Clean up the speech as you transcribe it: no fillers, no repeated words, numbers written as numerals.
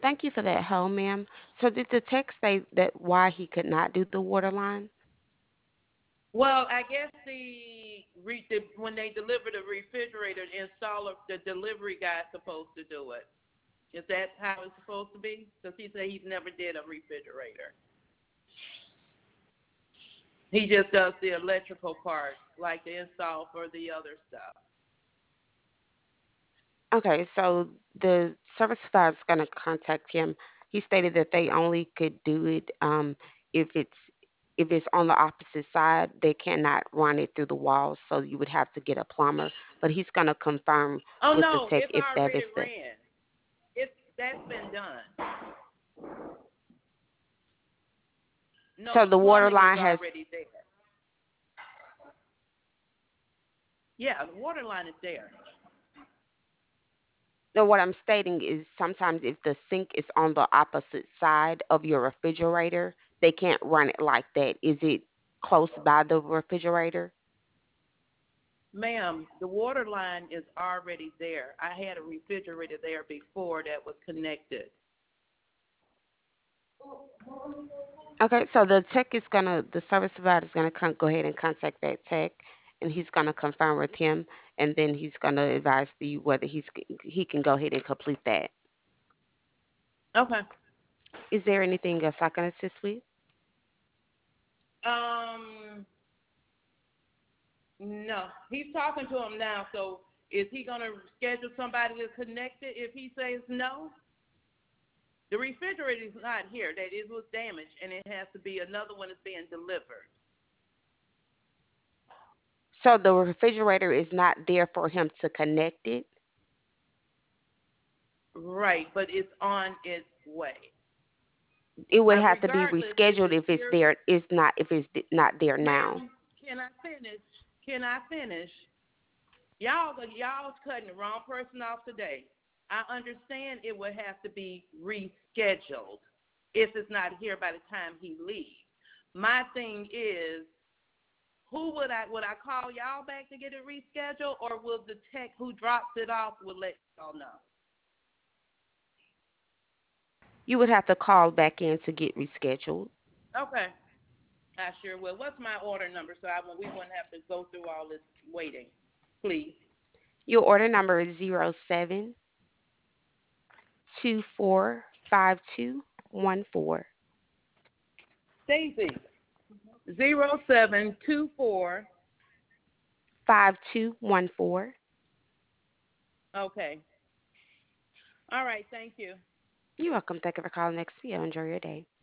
Thank you for that help, ma'am. So did the text say that why he could not do the water line? Well, I guess when they deliver the refrigerator, the installer, the delivery guy's supposed to do it. Is that how it's supposed to be? Because he said he's never did a refrigerator. He just does the electrical part, like the install for the other stuff. Okay, so the service provider is going to contact him. He stated that they only could do it if it's on the opposite side. They cannot run it through the walls, so you would have to get a plumber. But he's going to confirm Oh with the no, tech it's if that already is the. ran. That's been done. No, So the the water plumbing is line has. already there. Yeah, the water line is there. No, what I'm stating is sometimes if the sink is on the opposite side of your refrigerator, they can't run it like that. Is it close by the refrigerator? Ma'am, the water line is already there. I had a refrigerator there before that was connected. Okay, so the service provider is gonna go ahead and contact that tech, and he's gonna confirm with him, and then he's gonna advise you whether he can go ahead and complete that. Okay. Is there anything else I can assist with? Um, no. He's talking to him now, so is he going to schedule somebody to connect it if he says no? The refrigerator is not here. That it was damaged, and it has to be another one that's being delivered. So the refrigerator is not there for him to connect it. Right, but it's on its way. It would have to be Regardless, if rescheduled it's if it's here, there. It's not if it's not there now. ma'am, can I finish? Can I finish? Y'all's cutting the wrong person off today. I understand it would have to be rescheduled if it's not here by the time he leaves. My thing is, who would I call y'all back to get it rescheduled, or will the tech who drops it off will let y'all know? You would have to call back in to get rescheduled. Okay, I sure will. What's my order number so we wouldn't have to go through all this waiting, please? Your order number is 07245214. Stacy, 0724. 5214. Okay. All right. Thank you. You're welcome. Thank you for calling XPO. Enjoy your day.